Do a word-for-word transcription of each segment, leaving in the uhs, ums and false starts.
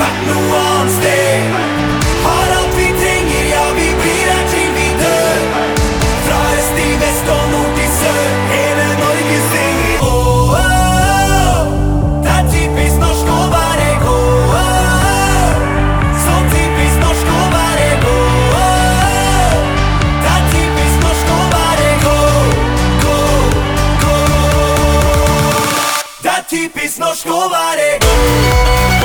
vært noe annet sted. Har alt vi trenger, ja, vi blir her til vi dør. Fra øst til vest og nord til sør, hele Norge synger. Åh, åh, det er typisk norsk å være god. Så typisk norsk å være god. Det er typisk norsk å være god, god, god. Det er typisk norsk å være god.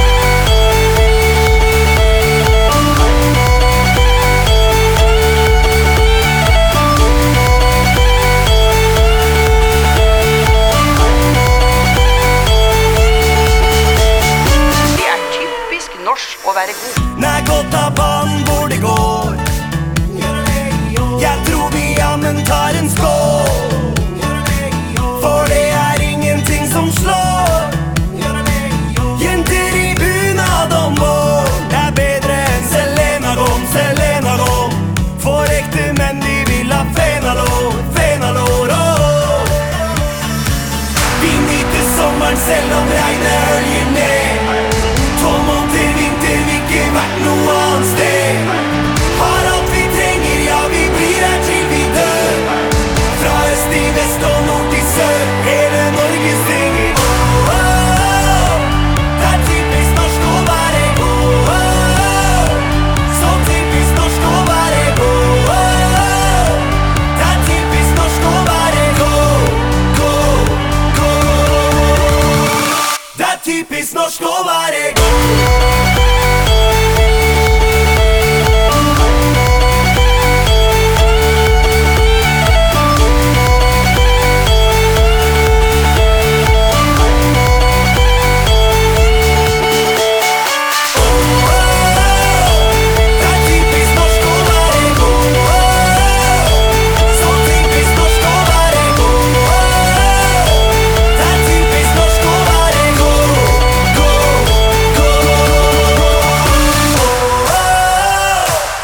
Å være god. Nær godt av banen hvor det går. Jeg tror vi jammen tar en skål. For det er ingenting som slår jenter i bunad om vår. Det er bedre enn Selena Gomez, Selena Gomez. For ekte menn de vil ha fenalår, fenalår, oh. Vi nyter sommeren selv om regnet høljer ned. Tolv måneder vinter, vi ikke vært noe annet sted. Har alt vi trenger, ja, vi blir her til vi dør. Fra øst til vest og nord til sør, hele Norge synger. Åh, åh, det er typisk norsk å være god. Så typisk norsk å være god. Det er typisk norsk å være god, god, god. Det er typisk norsk å være god.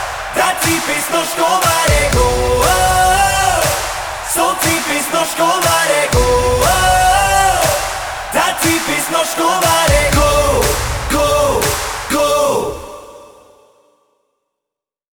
Typisk norsk å være god. Så typisk norsk å være god.